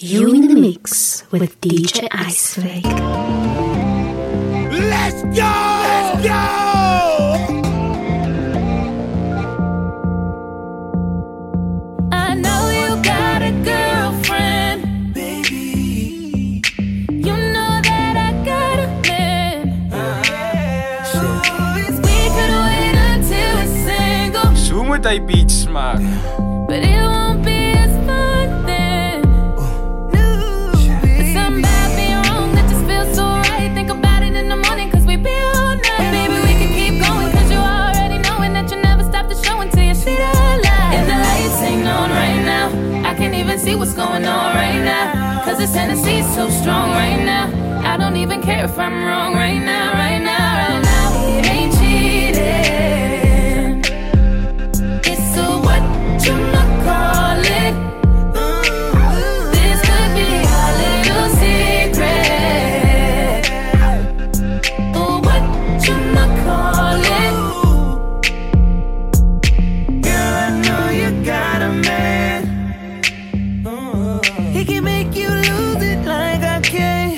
You in the mix with DJ Iceflake. Let's go! Let's go! I know you got a girlfriend, baby. You know that I got a man. We could wait until we're single. Zo moet hij beats maken. But it won't be as fun then. There's something about being wrong that just feels so right. Think about it in the morning cause we be all night. Baby, we can keep going cause you already knowing that you never stop the show until you see the light. And the lights ain't on right now. I can't even see what's going on right now. Cause this Tennessee's so strong right now. I don't even care if I'm wrong right now, right now, right now. It ain't cheating. It's a what you call it. This could be our little secret. Oh, what you call it? Girl, I know you got a man. He can make you lose it like I can.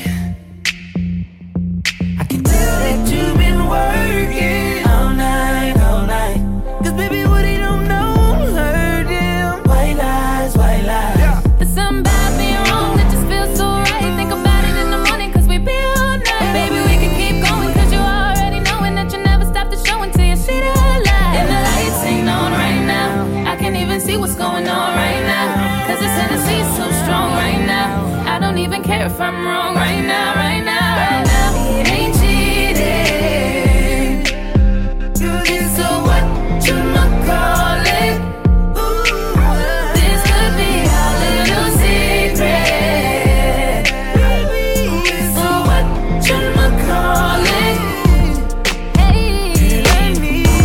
I can tell that you've been working all night, all night. Cause baby, what he don't know won't hurt him. White lies, white lies. Yeah. There's something about being wrong that just feels so right. Think about it in the morning cause we be all night. Baby, we can keep going cause you already knowing that you never stop the show until you see the light. And the lights ain't on right now. I can't even see what's going on right now. Cause this Tennessee's so strong right now. I don't even care if I'm wrong right now, right now, right now. It ain't cheating. It's a what you call it. This could be our little secret. So what you call it? Hey,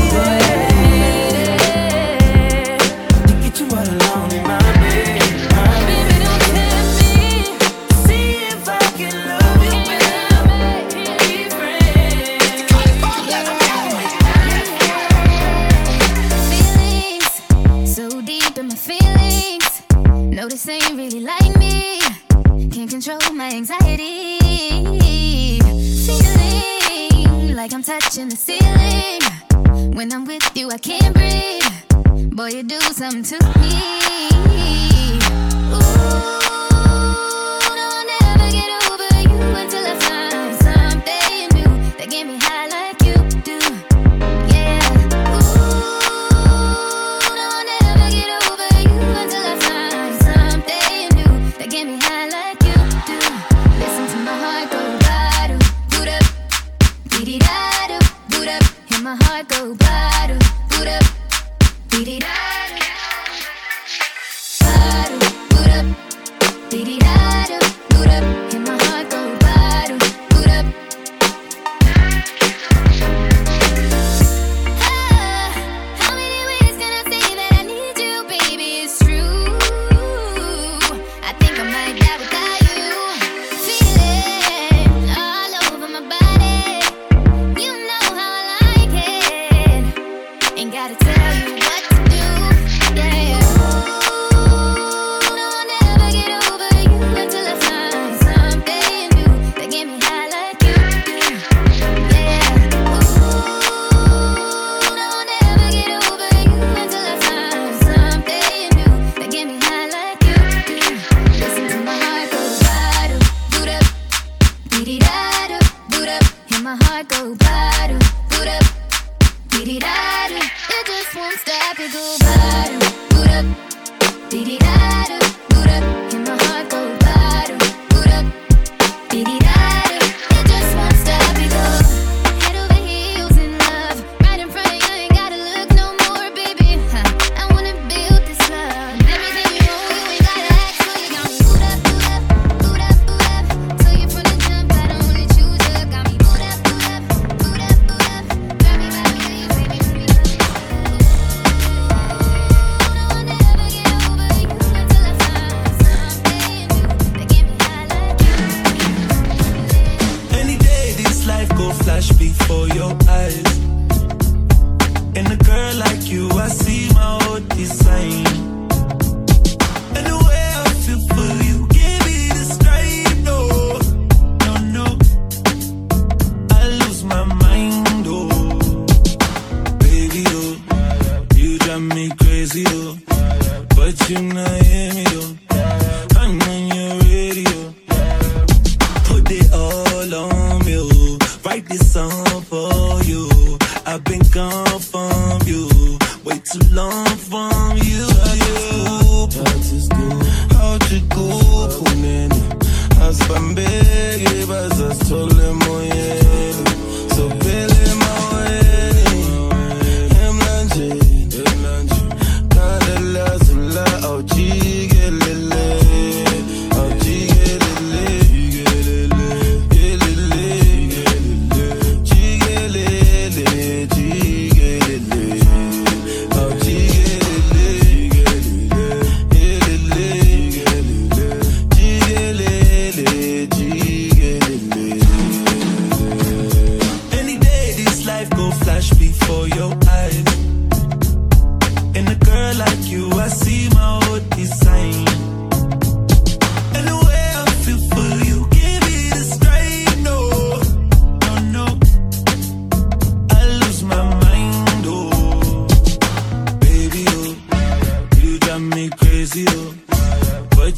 To get you all alone in my bed. baby, don't tempt me. See if I can love you Can't be friends. Feelings, so deep in my feelings. No, this ain't really like me. Can't control my anxiety. Feeling like I'm touching the ceiling. When I'm with you, I can't breathe. Boy, you do something to me. Ooh, no, I'll never get over you until I find something new that get me high like you do. Yeah. Ooh, no, I'll never get over you until I find something new that get me high like you do. Listen to my heart go bottom, boot up, dee da do, boot up. Hear my heart go bottom, boot up, dee da do, bottom, boot up, dee da do, boot up. Hear my heart go bottom, boot up. How many ways can I say that I need you, baby? It's true. I think I might die without you. Feeling all over my body. You know how I like it.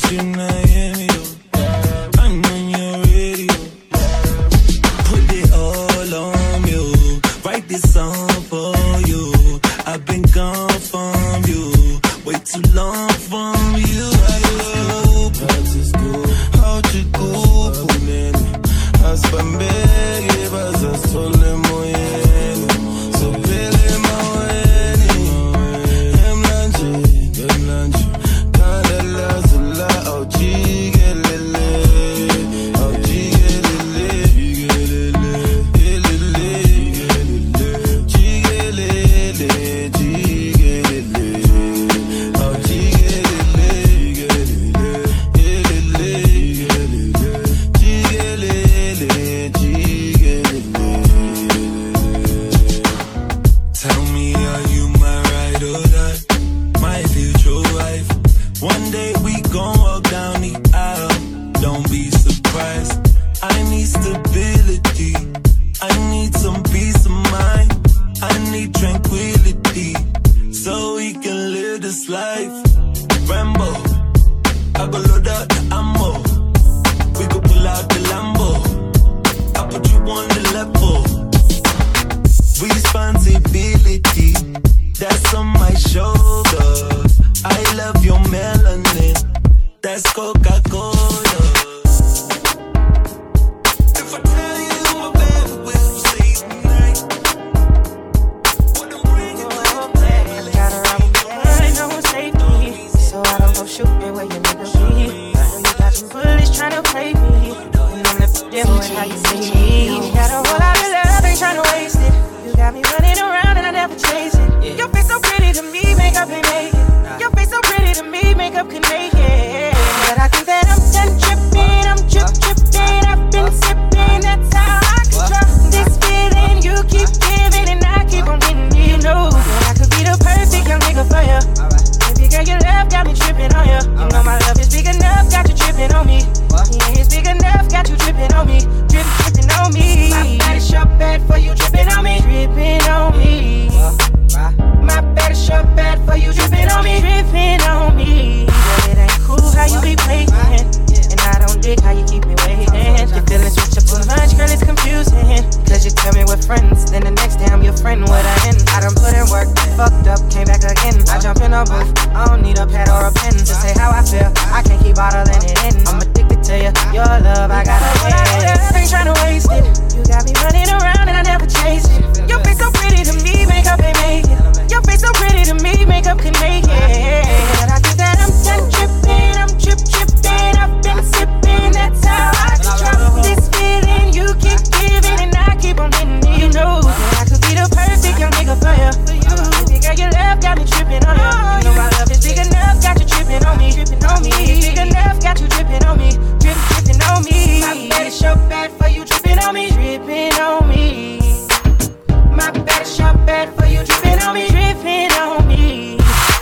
you not hear me, yo. I'm on your radio. Put it all on you. Write this song for you. I've been gone from you. Way too long from you. Hasta me llevas a sole moyeni. So pele moyeni. Emlanche. Kalela zula au jigelele. Au jigelele. Jigelele. Au tell me, are you my ride or die? My future wife. One day we gon' walk down the aisle. Don't be surprised. I need stability. I need some peace of mind. I need tranquility. So we can live this life. Rambo, I go load up the ammo. We go pull out the Lambo. I put you on the level. Responsibility, that's on my shoulders. I love your melanin, that's Coca-Cola. If I tell you my baby will stay tonight, what I'm bringing to the table. Gotta run away, no safety, so I don't go shooting where you nigga be. And you got some bullies tryna play me, and I'm the devil with how you see me. Got a whole lot of love, ain't tryna waste it. You got me running around and I never chase it. Yeah. Your face so pretty to me, makeup ain't make it. Your face so pretty to me, makeup can make it. But I think that I'm done tripping, I'm tripping. I've been sipping, that's how I control this feeling. You keep giving and I keep on getting you. You know that I could be the perfect young nigga for you. Baby girl, your love got me tripping on you. You know my love is big enough, got you tripping on me. Yeah, it's big enough, got you tripping on me. Tripping on me. My body's sure bad for you, tripping on me. Tripping on me. My bad is sure bad for you, tripping on me. Tripping on me. But it ain't cool how you be playing, and I don't dig how you keep me waiting. Your feelings switch up too much, girl, it's confusing. Cause you tell me we're friends, then the next day I'm your friend. What I end, I done put in work, fucked up, came back again. I jump in a booth, I don't need a pad or a pen to say how I feel. I can't keep bottling it in. I'm addicted to you, your love, I gotta win. I ain't tryna waste it. You got me running around and I never chase it. Your face so pretty to me, makeup ain't make it. Your face so pretty to me, makeup can make it. But I think that I'm done tripping, I'm tripping. I've been sipping, that's how I control this feeling. You keep giving and I keep on getting it. You know that I could be the perfect young nigga for you. Baby girl, your love got me tripping on you. You know my love is big enough, got you tripping on me. Tripping on me, big enough, got you tripping on me. Tripping on me. My bad is so bad for you, tripping on me. Tripping on me. My bad is so bad for you, tripping on me. Tripping on me.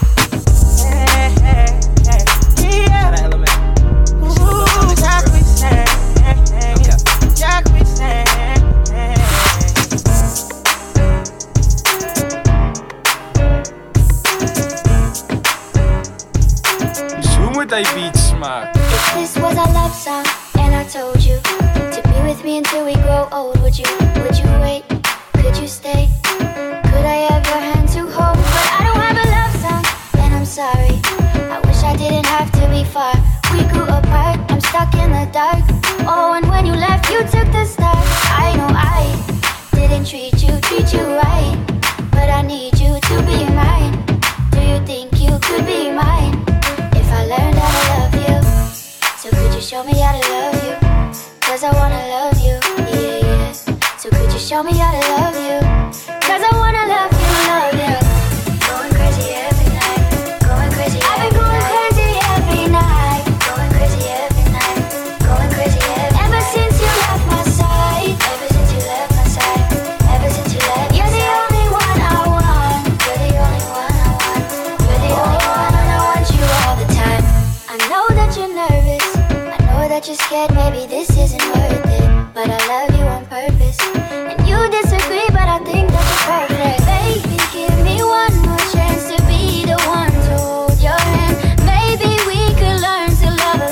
Met die beat smaak. If this was a love song and I told you to be with me until we grow old, would you wait? Could you stay? Could I have your hand to hold? But I don't have a love song and I'm sorry. I wish I didn't have to be far. We grew apart, I'm stuck in the dark. Oh, and when you left, you took the start. I know I didn't treat you right, but I need you to be mine. Do you think you could be mine? If I learned how to love you, so could you show me how to love you? Cause I wanna love you, yeah, yeah. So could you show me how to love you? Cause I wanna love you, love you. Going crazy every night, going crazy every night. I've been going crazy every night, going crazy every night, going crazy every night. Ever since you left my side, ever since you left my side, ever since you left. You're the only one I want, you're the only one I want, you're the only one and I want you all the time. I know that you're nervous, I know that you're scared, maybe this isn't worth it, but I love you on purpose. And you disagree, but I think that you're perfect. Baby, give me one more chance to be the one to hold your hand. Maybe we could learn to love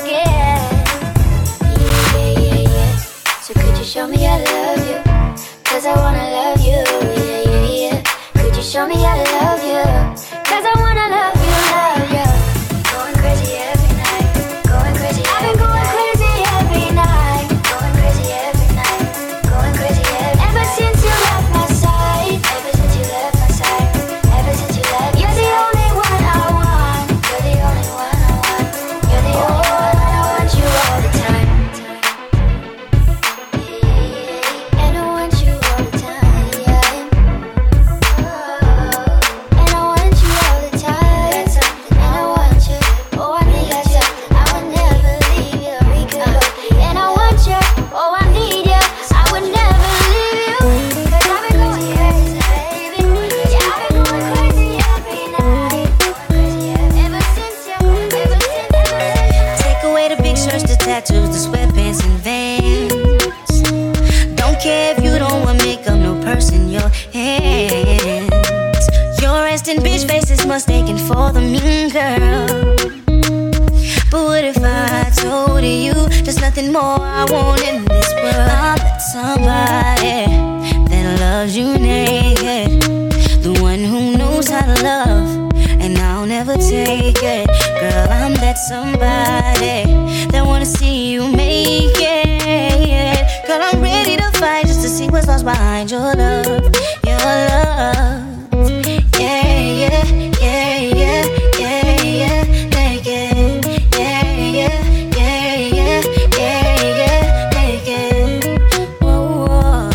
tattoos, the sweatpants and Vans. Don't care if you don't want makeup, no purse in your hands. Your resting bitch face is mistaken for the mean girl. But what if I told you there's nothing more I want in this world? I'm that somebody that loves you naked, the one who knows how to love, and I'll never take it. Girl, I'm that somebody that wanna see you make it. Girl, I'm ready to fight just to see what's lost behind your love, your love. Yeah, yeah, yeah, yeah, yeah, yeah, make it. Yeah, yeah, yeah, yeah, yeah, yeah, make it. Whoa.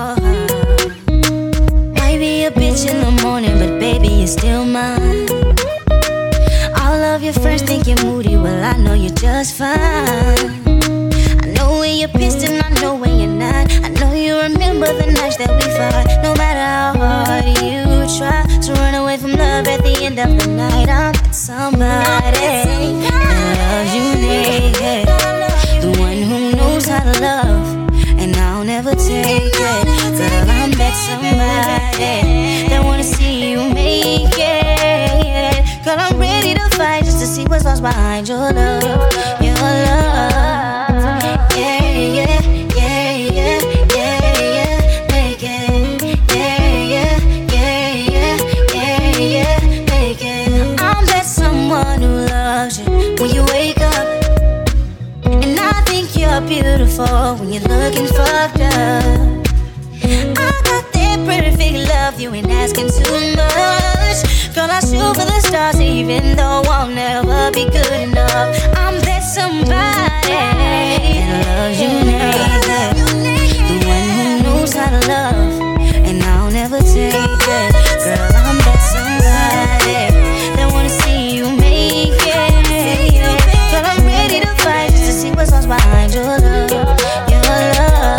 Might be a bitch in the morning, but baby, you're still mine. All of your friends think you're moody, well, I know you're just fine. I know when you're pissed and I know when you're not. I know you remember the nights that we fought. No matter how hard you try to run away from love at the end of the night, I'm somebody that loves you naked, the one who knows how to love, and I'll never take it. Girl, I'm that somebody that wanna see you make it. Girl, I'm ready to fight just to see what's lost behind your love, your love. Yeah, yeah, yeah, yeah, yeah, yeah, make it. Yeah, yeah, yeah, yeah, yeah, yeah, make it. I'm that someone who loves you when you wake up, and I think you're beautiful when you're looking fucked up. I got that perfect love, you ain't asking too much. Girl, I shoot for the stars even though I'll never be good enough. I'm that somebody that loves you naked, the one who knows how to love, and I'll never take it. Girl, I'm that somebody that wanna see you make it. Girl, I'm ready to fight just to see what's lost behind your love, your love.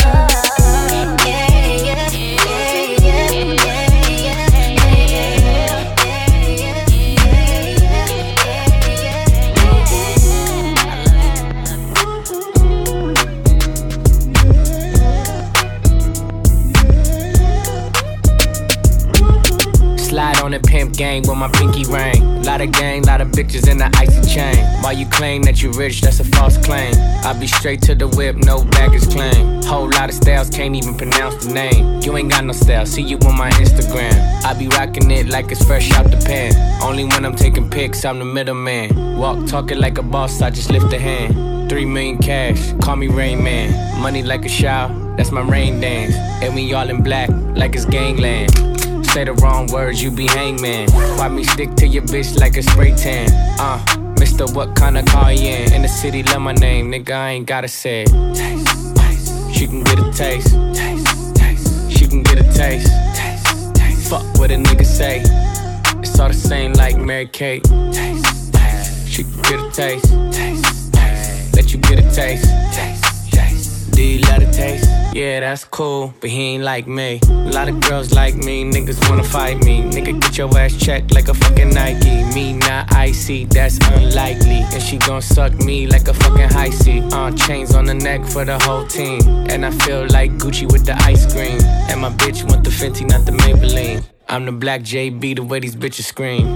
Slide on the pimp gang with my pinky ring. Lot of gang, lot of bitches in the icy chain. While you claim that you rich, that's a false claim. I be straight to the whip, no baggage claim. Whole lot of styles, can't even pronounce the name. You ain't got no style, see you on my Instagram. I be rocking it like it's fresh out the pan. Only when I'm taking pics, I'm the middleman. Walk talking like a boss, I just lift a hand. 3 million cash, call me Rain Man. Money like a shower, that's my rain dance. And we all in black, like it's gangland. Say the wrong words, you be hangman. Why me stick to your bitch like a spray tan? Mister, what kind of car you in? In the city, love my name, nigga, I ain't gotta say it. Taste, taste. She can get a taste. Taste, taste. She can get a taste. Taste, taste. Fuck what a nigga say. It's all the same like Mary Kate. Taste, taste. She can get a taste. Taste, taste. Let you get a taste. Taste, taste. Do you love the taste? Yeah, that's cool, but he ain't like me. A lot of girls like me, niggas wanna fight me. Nigga, get your ass checked like a fucking Nike. Me not icy, that's unlikely. And she gon' suck me like a fucking high C. Chains on the neck for the whole team. And I feel like Gucci with the ice cream. And my bitch want the Fenty, not the Maybelline. I'm the black JB, the way these bitches scream.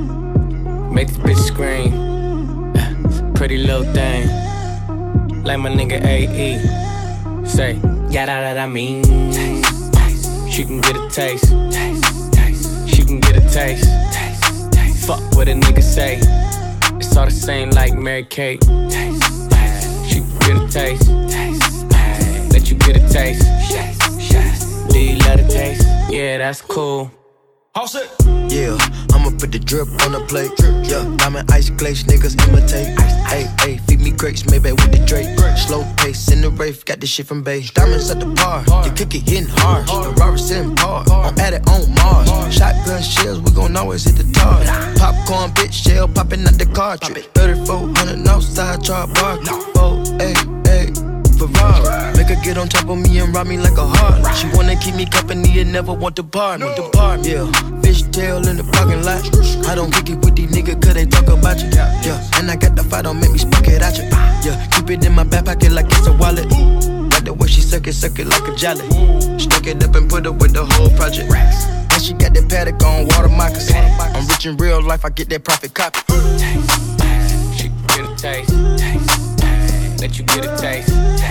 Make this bitch scream. Pretty little thing, like my nigga AE. Say, yeah, that I mean. Taste, taste. She can get a taste. Taste, taste. She can get a taste. Taste, taste. Fuck what a nigga say. It's all the same like Mary Kate. Taste, taste. She can get a taste. Taste, taste. Let you get a taste. Do you love the taste? Yeah, that's cool. House it. Yeah, I'ma put the drip on the plate. Yeah, diamond ice glaze, niggas imitate. Hey, hey, feed me grapes, maybe with the Drake. Slow pace in the rave, got this shit from base. Diamonds at the bar, the cookie hitting hard. The Roberts in par, I'm at it on Mars. Shotgun shells, we gon' always hit the tar. Popcorn, bitch, shell popping out the cartridge. 3400 outside, char bar. Oh, hey, hey. Ferrari. Make her get on top of me and rob me like a heart. She wanna keep me company and never want to bar me. Yeah, fishtail in the parking lot. I don't kick it with these niggas cause they talk about you. Yeah, and I got the fight, don't make me spark it at you. Yeah, keep it in my back pocket like it's a wallet. Like the way she suck it like a jelly. Stuck it up and put it with the whole project. And she got that paddock on water moccasins. I'm rich in real life, I get that profit copy. She can get a taste. Let you get a taste.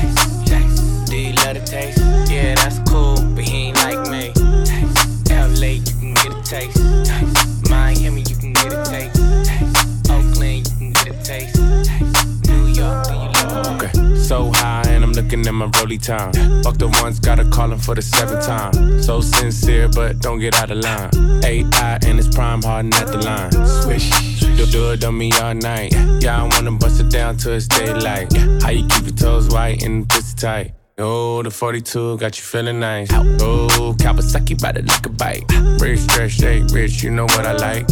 Do you love the taste? Yeah, that's cool, but he ain't like me. LA, you can get a taste. Miami, you can get a taste. Oakland, you can get a taste. New York, do you love it? Okay, so high and I'm looking at my rollie time. Fuck the ones, gotta call him for the 7th time. So sincere, but don't get out of line. AI and it's prime hardin' at the line. Swish, do it on me all night. Yeah, I wanna bust it down till it's daylight. How you keep your toes white and pussy tight? Oh, the 42 got you feeling nice. Oh, Kawasaki bout it like a bike. Rich, stretch, shake, rich, you know what I like.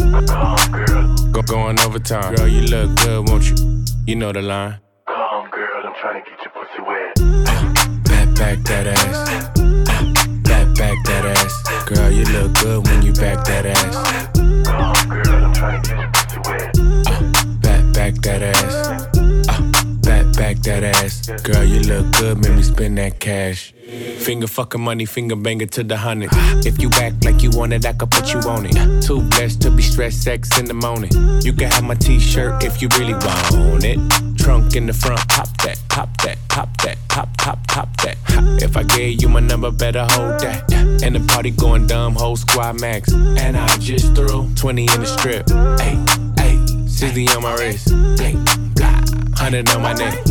Going overtime. Girl, you look good, won't you? You know the line. Come, girl, I'm trying to get your pussy wet. Back that ass. Back that ass. Girl, you look good when you back that ass. Come, girl, I'm trying to get your pussy wet. Back that ass. Back that ass. Girl, you look good, make me spend that cash. Finger fucking money, finger banger to the 100. If you act like you want it, I could put you on it. Too blessed to be stressed, sex in the morning. You can have my t-shirt if you really want it. Trunk in the front, pop that, pop that, pop that, pop that. If I gave you my number, better hold that. And the party going dumb, whole squad max. And I just threw 20 in the strip. Ay, 60 on my wrist. 100 on my neck.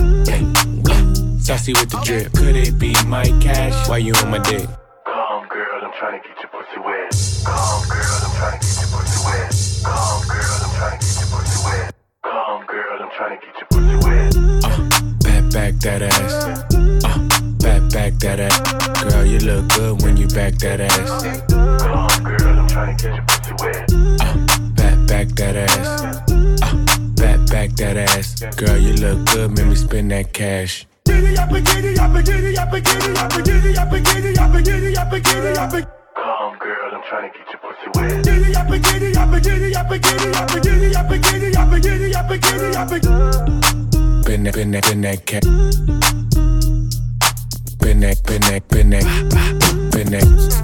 Saucy with the drip. Could it be my cash? Why you on my dick? Come, girl, I'm trying to get your pussy wet. Come, girl, I'm trying to get your pussy wet. Come, girl, I'm trying to get your pussy wet. Come, girl, I'm trying to get your pussy wet. Back that ass. Back that ass. Girl, you look good when you back that ass. Come, girl, I'm trying to get your pussy wet. Back that ass. Back that ass. Girl, you look good, make me spend that cash. Come, girl, I'm trying to get your pussy wet. Been that cat. Been that.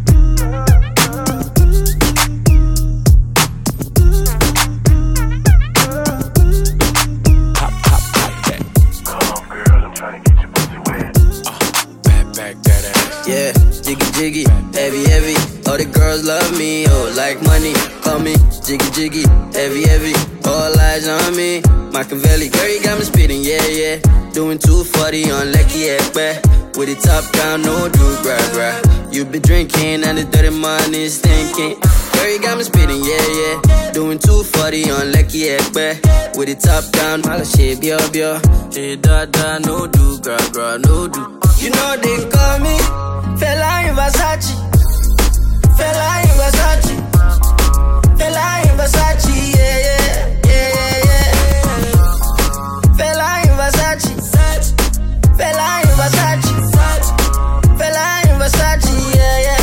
Yeah, jiggy jiggy, heavy heavy. All the girls love me, oh like money. Call me jiggy jiggy, heavy heavy. All eyes on me, Machiavelli. Girl, you got me spitting, yeah. Doing 240 on Lecky Ekpe. With the top down, no do gra. You been drinking and the dirty money stinking. Girl, you got me spitting, yeah. Doing 240 on Lecky Ekpe. With the top down, mala shit, bio. Hey, da, no do gra, no do. You know they call me Fella in Versace. Fella in Versace. Fella in Versace, yeah. Fella in Versace. Fella in Versace. Fella in Versace,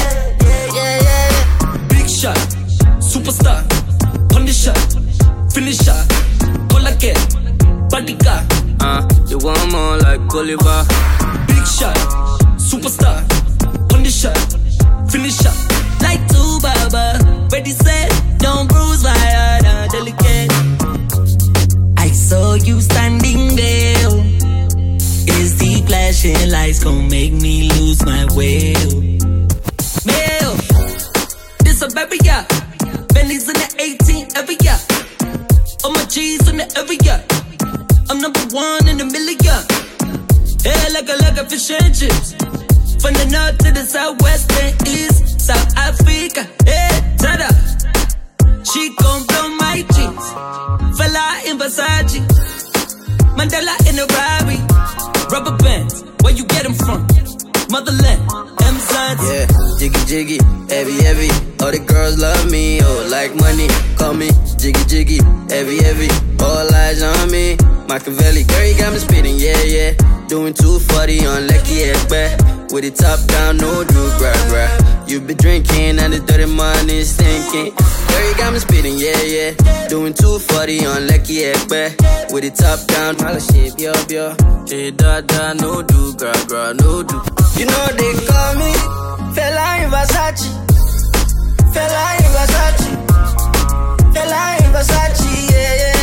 yeah. Big shot, superstar, condition, finisher, all again, bodyguard. You want more like Oliver. Big shot, superstar, condition, finisher. Like two baba, ready set, don't bruise my heart, delicate. I saw you standing there. Is the flashing lights gon' make me lose my way? Mail, this a baby, yeah. Bentley's in the 18 every year. All my G's in the every year. I'm number one in a million. Yeah, like a fish and chips. From the north to the southwest and east, South Africa, yeah, tada. She gon' blow my jeans. Fella in Versace. Mandela in a Rari. Rubber bands, where you get them from? Motherland, M-Sons. Yeah, jiggy jiggy, heavy heavy. All the girls love me, oh like money. Call me jiggy jiggy, heavy heavy. All eyes on me, Machiavelli. Girl, you got me spitting, yeah. Doing 240 on Lecky Ekpe. With it top down, no do, bruh. You be drinking and the dirty money stinking. Girl, you got me speeding, yeah. Doing 240 on Lucky Ekpe. With it top down, all the shit, yo. Hey, da, no do, gra, no do. You know they call me Fela in Versace. Fela in Versace. Fela in Versace, yeah.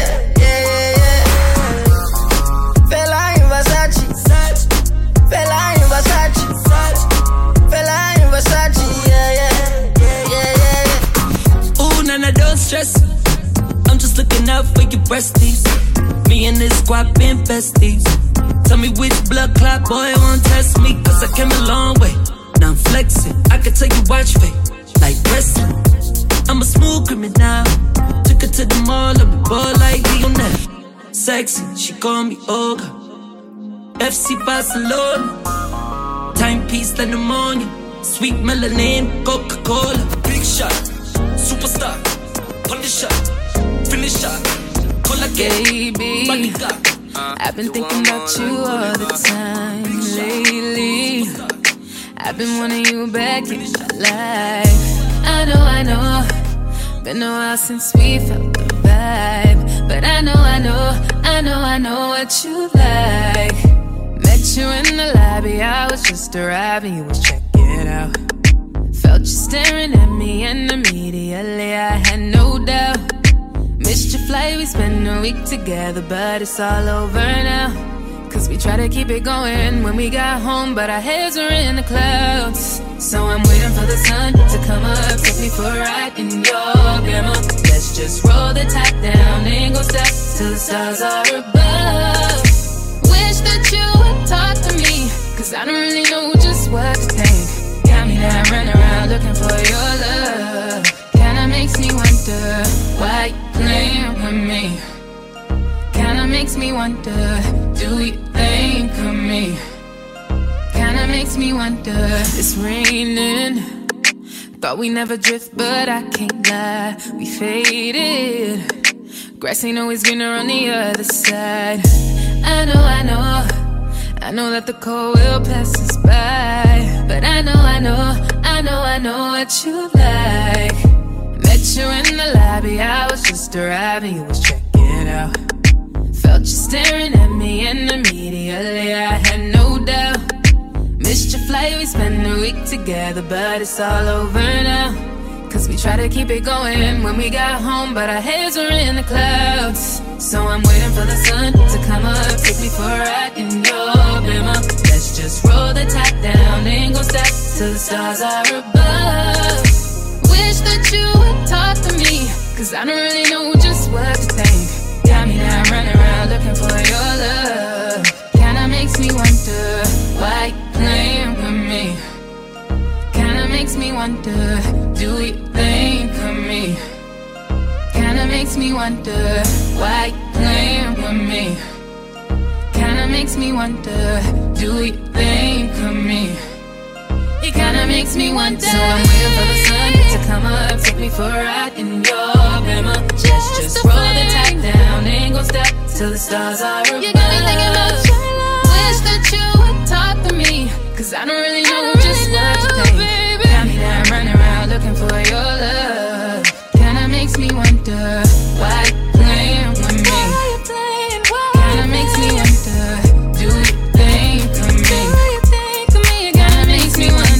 Fela in Versace. Fela in Versace. Fela in Versace, yeah. Ooh, Nana, don't stress. I'm just looking out for your breasties. Me and this squad been besties. Tell me which blood clot boy won't test me, cause I came a long way. Now I'm flexing, I can tell you watch fake, like wrestling. I'm a smooth criminal. Took her to the mall, I'm a ball like Lionel. Sexy, she call me Olga. FC Barcelona. Timepiece like pneumonia. Sweet melanin, Coca-Cola. Big shot, superstar. Pun the shot, finish shot. Baby, I've been thinking about you all the time lately. I've been wanting you back in my life. I know. Been a while since we felt the vibe, but I know what you like. Met you in the lobby, I was just arriving, you was checking out. Felt you staring at me, and immediately I had no doubt. Missed your flight, we spent a week together, but it's all over now. Cause we tried to keep it going when we got home, but our heads were in the clouds. So I'm waiting for the sun to come up, take me for a ride in your grandma. Let's just roll the top down and go stop till the stars are above. Wish that you would talk to me, cause I don't really know just what to think. Got me now running around looking for your love. Kinda makes me wonder why you playing with me. Kinda makes me wonder, do you think of me? Kinda makes me wonder, it's raining. Thought we never drift, but I can't lie, we faded. Grass ain't always greener on the other side. I know that the cold will pass us by. But I know what you like. Met you in the lobby, I was just arriving, you was checking out. Felt you staring at me, and immediately I had no doubt. Missed your flight, we spent a week together, but it's all over now. Cause we tried to keep it going when we got home, but our heads were in the clouds. So I'm waiting for the sun to come up, take me for a ride in your Bima. Let's just roll the top down and go stop till the stars are above. Wish that you would talk to me, cause I don't really know just what to think. Got me now running around looking for your love. Kinda makes me wonder why you playing with me. Kinda makes me wonder, do you think of me? Kinda makes me wonder why you playing with me. Kinda makes me wonder, do you think of me? It kinda makes me wonder. So I'm waiting for the sun to come up, take me for a ride in your Bima. Just roll the top down and go stop till the stars are above. You got me thinking about your love. Wish that you would talk to me, cause I don't really know just what to think. Got me now running around looking for your love. Kinda makes me wonder why you playing with me. Kinda makes me wonder, do you think of me? Kinda makes me wonder.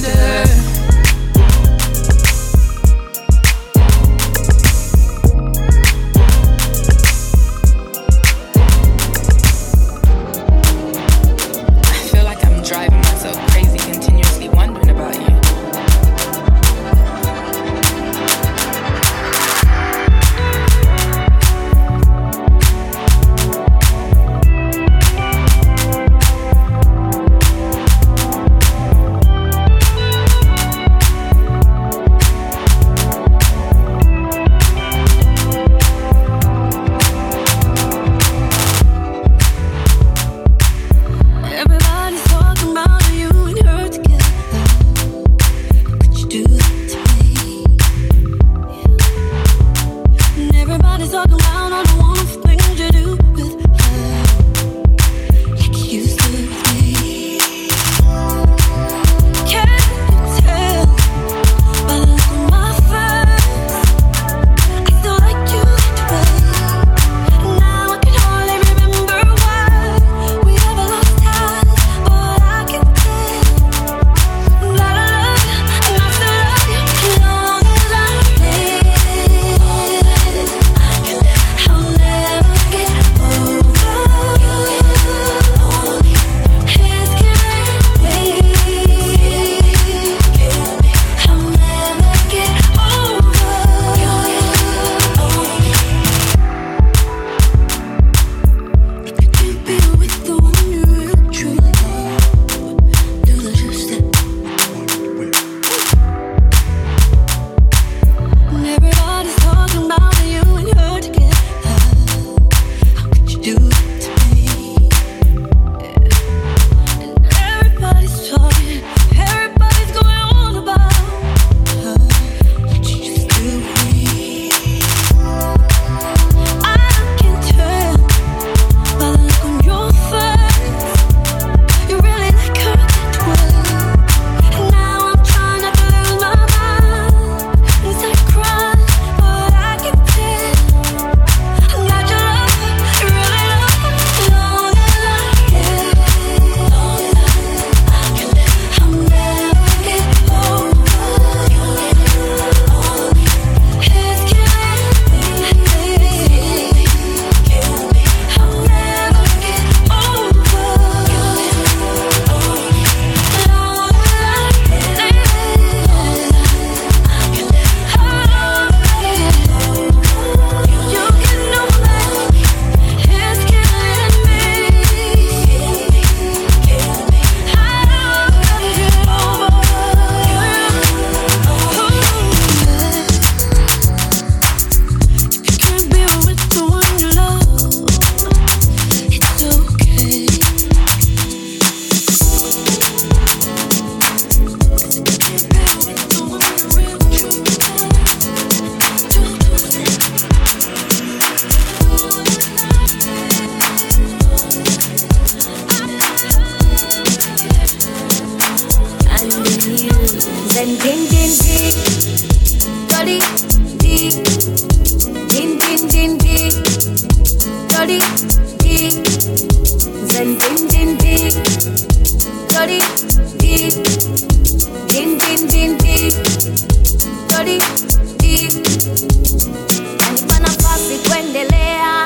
Zen din din di, dirty di, din din din di, dirty di. Zen din din di, dirty di, din din din di, dirty di. Nipa nafasi kuendelea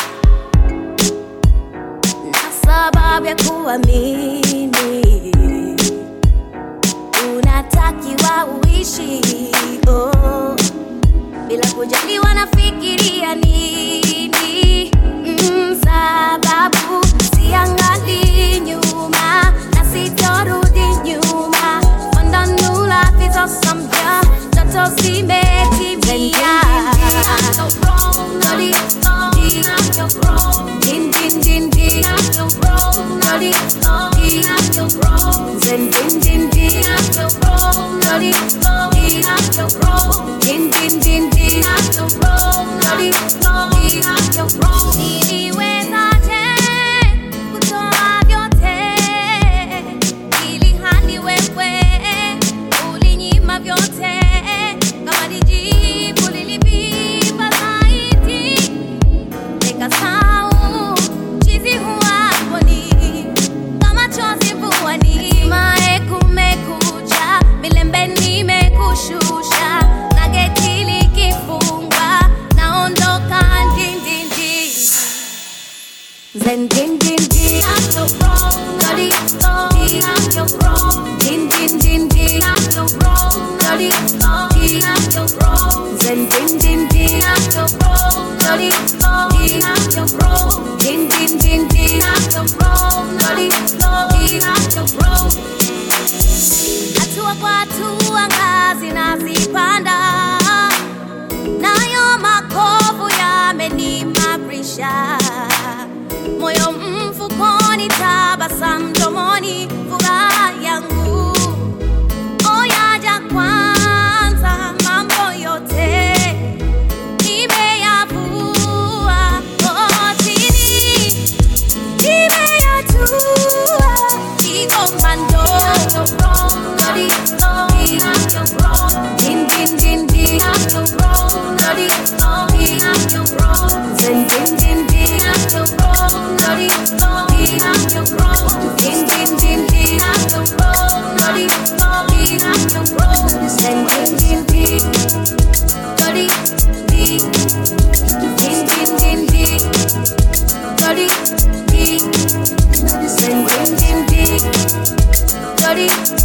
na sababu ya kuamini unatakiwa uishi bila kujali wanafikiria nini, sababu siangali nyuma na sitorudi nyuma. Fanda nula fizo sambia joto zimetimia. Din din din di, zen din din di, din din din di. Niliwezaje kutoa vyote ili hadi wewe ulinyima vyote, kama nijibu lilipipa zaidi nikasahau chizi huwaponi kama chozi vuani. Hatimaye kumekucha, milembe nimekushusha na geti likifungwa naondoka din din di. Zen din din di, dirty di, din din din di, dirty di. Zen din din di, dirty di, din din din di, dirty di. Hatua kwa hatua ngazi nazipanda, nayo makovu yamenimarisha. Moyo mfukoni, tabasamu mdomoni, furaha yangu oyaja kwanza. Mambo yote nimeyavua chini, nimeyatua kikomando. Din din din di, dirty di, zen din din di, dirty di, din din din di, dirty di, zen din din di, dirty di, din din din di, dirty di, zen din din di, dirty.